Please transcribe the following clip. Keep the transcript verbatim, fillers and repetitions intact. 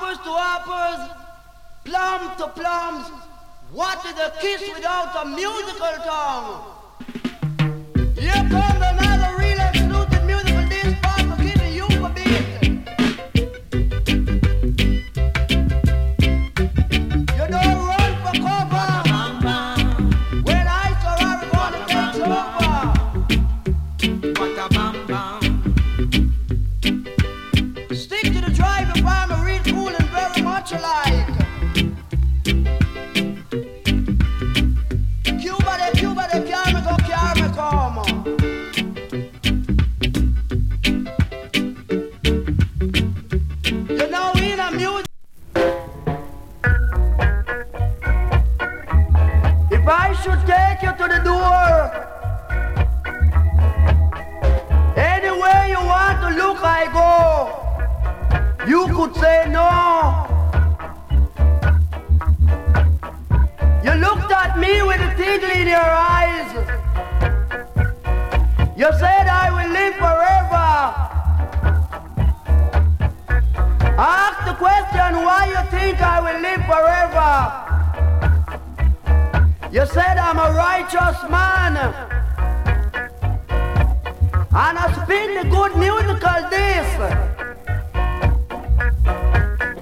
Apples to apples, plum to plums. What is a kiss without a musical tongue? Here comes another real exclusive musical disc part for giving you a beat. You don't run for cover when I saw I'm gonna take over. What a bam bam. Stick to the drive if I'm a real cool and very much alike. Cuba de Cuba de carry go carry come. You know in a music. If I should take you to the door, anywhere you want to look I go, you could say no. You looked at me with a twinkle in your eyes. You said I will live forever. Ask the question why you think I will live forever. You said I'm a righteous man, and I spin the good musical disc.